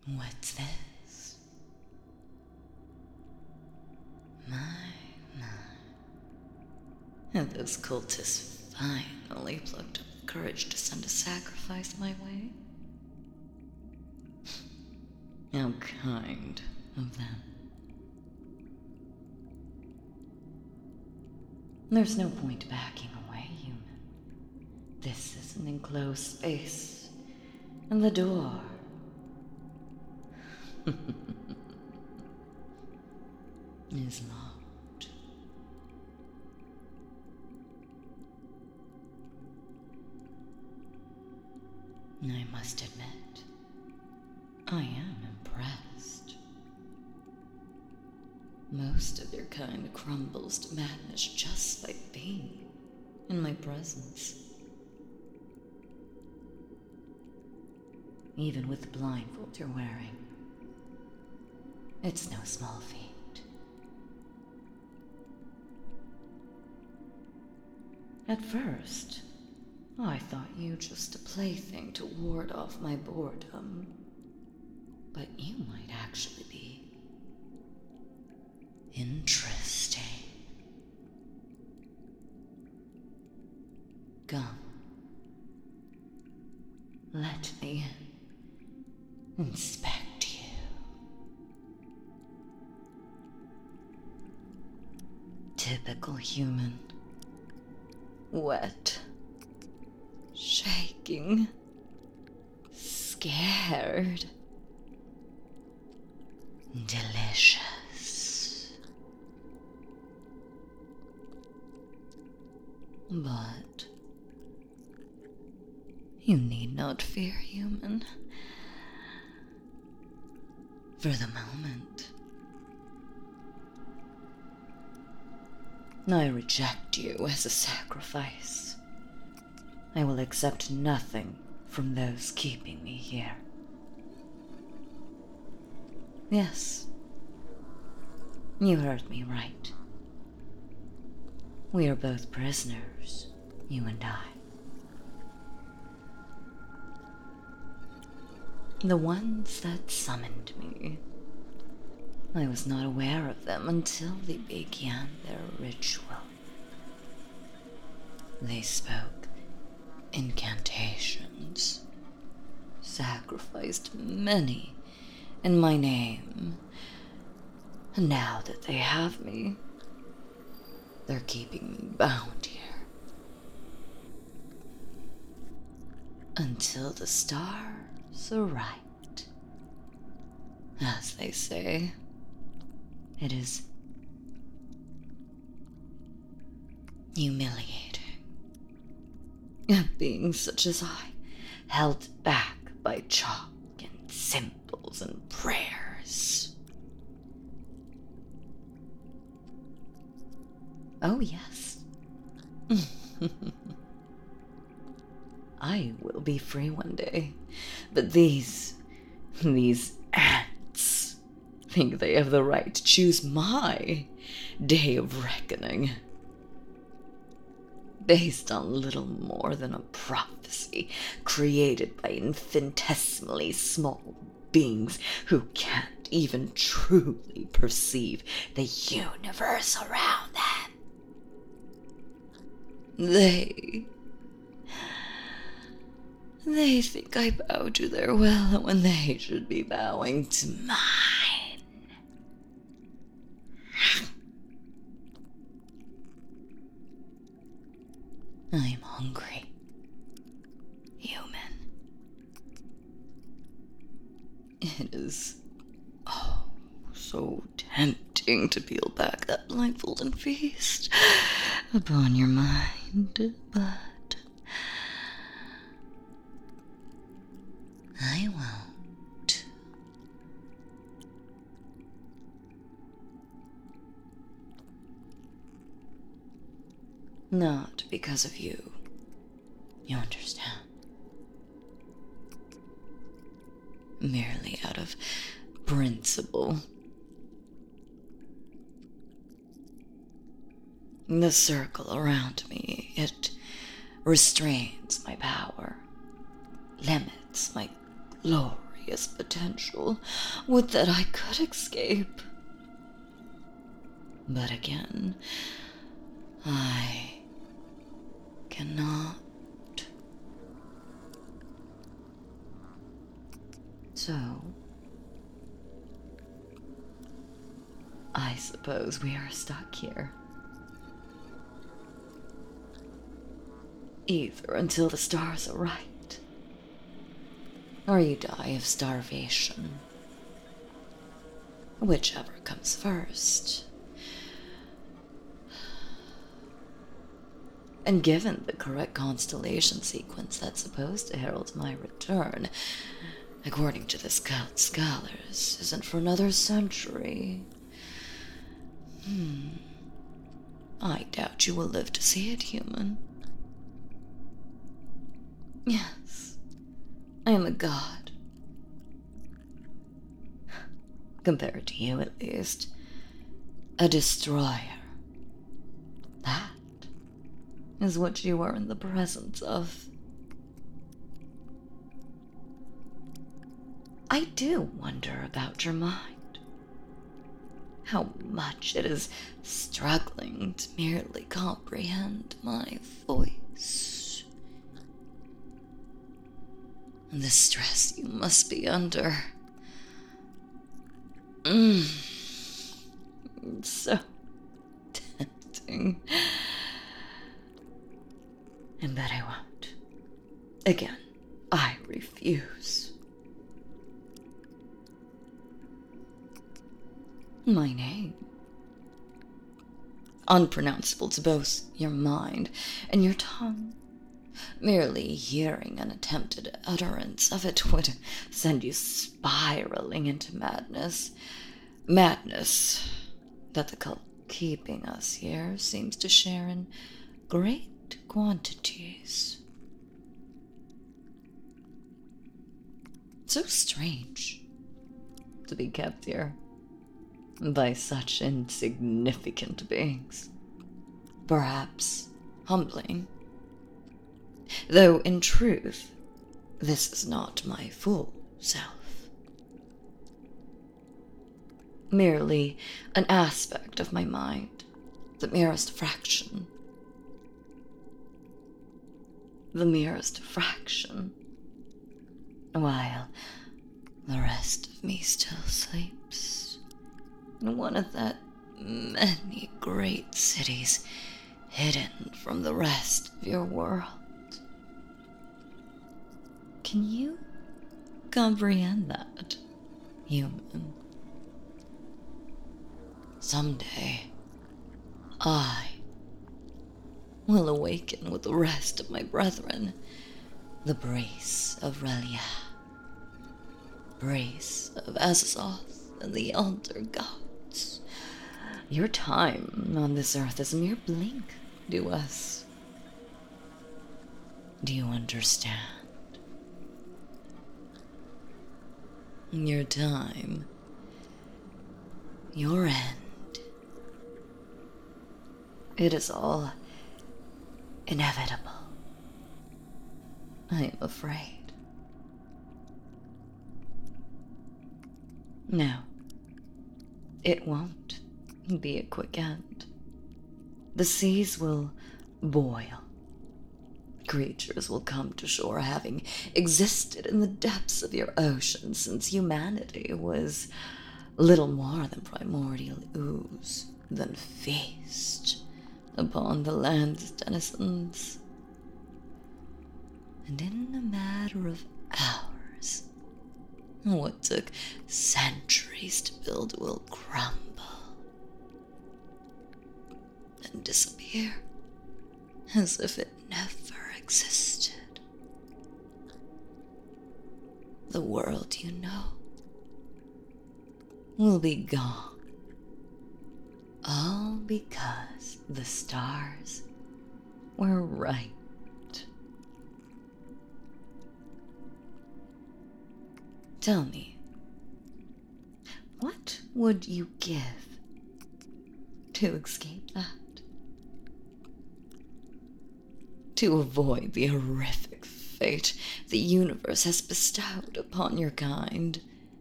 What's this? My. And those cultists finally plucked up the courage to send a sacrifice my way? How kind of them. There's no point backing away, human. This is an enclosed space, and the door is locked. I must admit, I am impressed. Most of your kind crumbles to madness just by being in my presence. Even with the blindfold you're wearing, it's no small feat. At first, I thought you just a plaything to ward off my boredom, but you might actually be interesting. Come, let me inspect you. Typical human. Wet. Shaking. Scared. Delicious. But you need not fear, human. For the moment, I reject you as a sacrifice. I will accept nothing from those keeping me here. Yes, you heard me right. We are both prisoners, you and I. The ones that summoned me. I was not aware of them until they began their ritual. They spoke incantations, sacrificed many in my name, and now that they have me, they're keeping me bound here. Until the stars are right. As they say, it is humiliating. Being such as I, held back by chalk and symbols and prayers. Oh, yes. I will be free one day, but these ants think they have the right to choose my day of reckoning. Based on little more than a prophecy created by infinitesimally small beings who can't even truly perceive the universe around them. They think I bow to their will when they should be bowing to mine. I'm hungry, human. It is, so tempting to peel back that blindfold and feast upon your mind, but I won't. Not because of you. You understand? Merely out of principle. The circle around me, it restrains my power, limits my glory. glorious potential. Would that I could escape. But again, I cannot. So, I suppose we are stuck here. Either until the stars are right, or you die of starvation. Whichever comes first. And given the correct constellation sequence that's supposed to herald my return, according to the Scout Scholars, isn't for another century. I doubt you will live to see it, human. Yes, I am a god. Compared to you, at least. A destroyer. That is what you are in the presence of. I do wonder about your mind. How much it is struggling to merely comprehend my voice. And the stress you must be under. It's so tempting. And that I won't. Again, I refuse. My name. Unpronounceable to both your mind and your tongue. Merely hearing an attempted utterance of it would send you spiraling into madness. Madness that the cult keeping us here seems to share in great quantities. So strange to be kept here by such insignificant beings. Perhaps humbling. Though in truth, this is not my full self. Merely an aspect of my mind, the merest fraction. The merest fraction. While the rest of me still sleeps in one of that many great cities hidden from the rest of your world. Can you comprehend that, human? Someday, I will awaken with the rest of my brethren, the Brace of Relia, Brace of Azazoth, and the Elder Gods. Your time on this earth is a mere blink to us. Do you understand? Your time, your end. It is all inevitable. I am afraid. No, it won't be a quick end. The seas will boil. Creatures will come to shore, having existed in the depths of your ocean since humanity was little more than primordial ooze, then feast upon the land's denizens. And in a matter of hours, what took centuries to build will crumble and disappear as if it never existed. The world you know will be gone, all because the stars were right. Tell me, what would you give to escape that? To avoid the horrific fate the universe has bestowed upon your kind.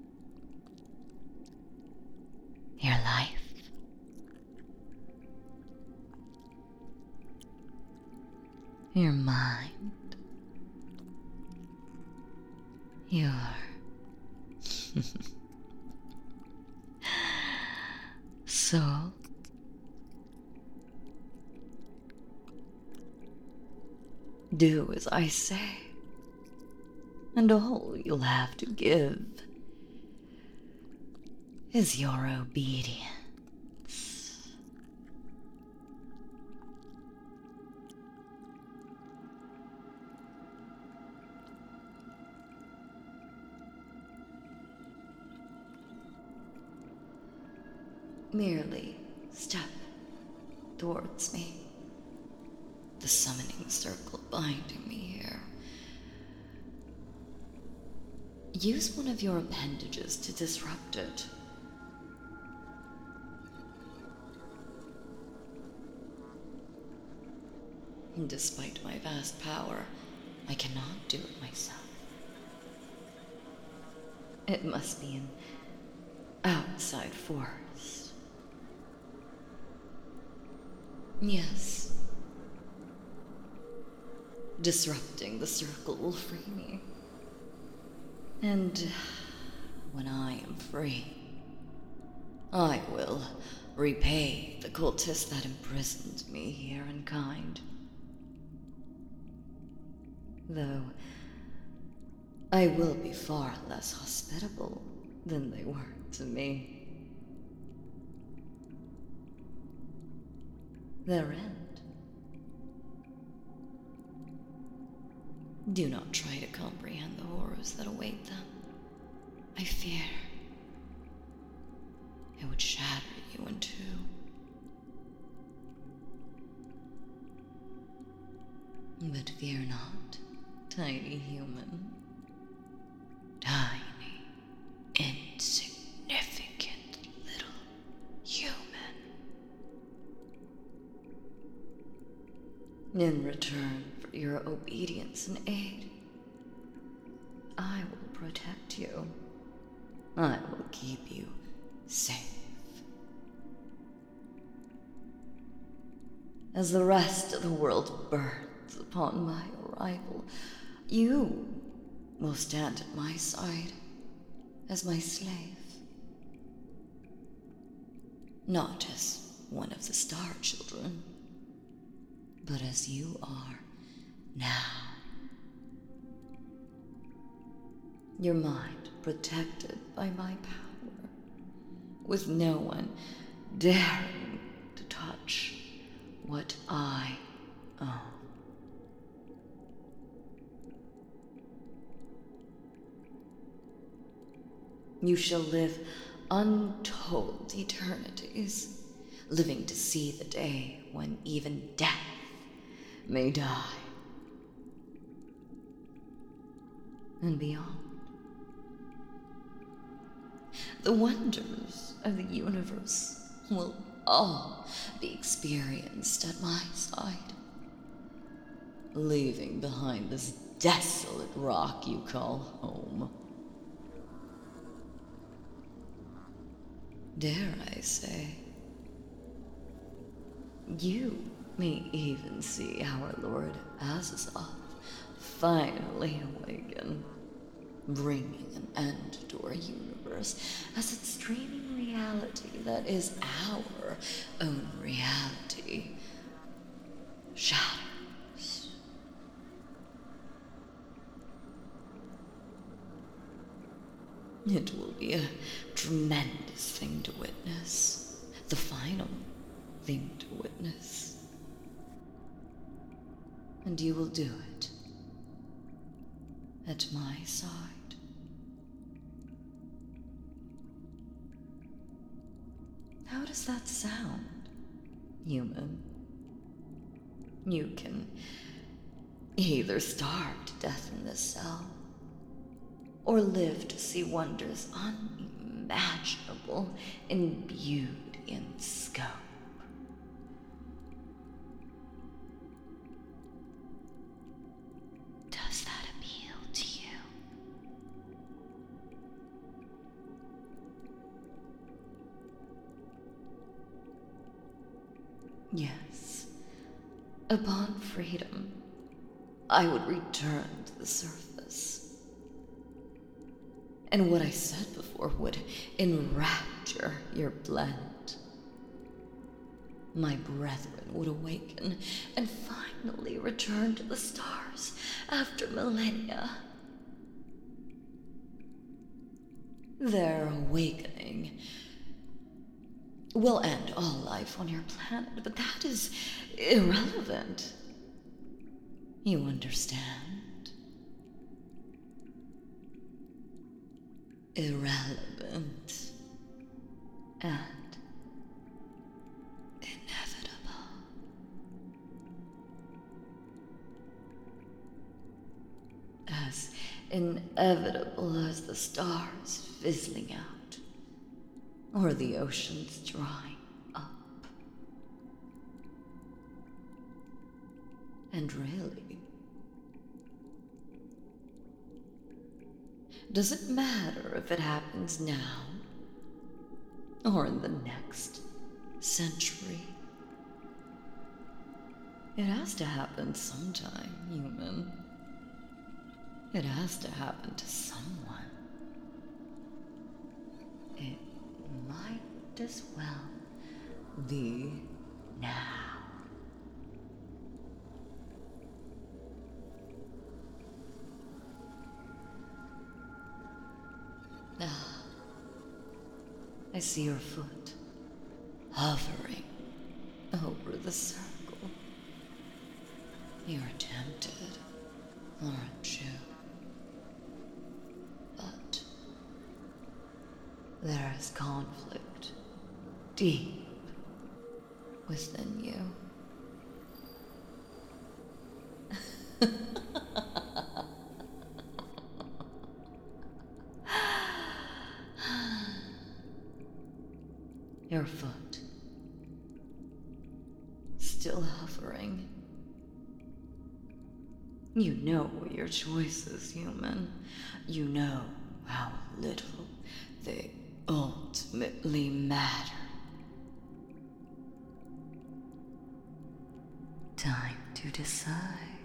Your life. Your mind. Your soul. Do as I say, and all you'll have to give is your obedience. Merely step towards me, the summoning circle binding me here. Use one of your appendages to disrupt it. Despite my vast power, I cannot do it myself. It must be an outside force. Yes. Disrupting the circle will free me. And when I am free, I will repay the cultist that imprisoned me here in kind. Though I will be far less hospitable than they were to me. Their end. Do not try to comprehend the horrors that await them. I fear it would shatter you in two. But fear not, tiny human. Tiny, insignificant little human. In return for your obedience and aid, I will protect you. I will keep you safe. As the rest of the world burns upon my arrival, you will stand at my side as my slave. Not as one of the Star Children, but as you are now. Your mind protected by my power, with no one daring to touch what I own. You shall live untold eternities, living to see the day when even death may die. And beyond. The wonders of the universe will all be experienced at my side, leaving behind this desolate rock you call home. Dare I say, you may even see our Lord Azazel finally awaken, bringing an end to our universe as its streaming reality that is our own reality shatters. It will be a tremendous thing to witness, the final thing to witness. And you will do it at my side. How does that sound, human? You can either starve to death in this cell, or live to see wonders unimaginable in beauty and scope. Does that appeal Yes, upon freedom, I would return to the surface. And what I said before would enrapture your blend. My brethren would awaken and finally return to the stars after millennia. Their awakening will end all life on your planet, but that is irrelevant. You understand? Irrelevant and inevitable. As inevitable as the stars fizzling out, or the oceans drying up. And really, does it matter if it happens now or in the next century? It has to happen sometime, human. It has to happen to someone. It might as well be now. Ah, I see your foot hovering over the circle. You're tempted, aren't you? But there is conflict deep within you. Your foot still hovering. You know your choices, human. You know how little they ultimately matter. Time to decide.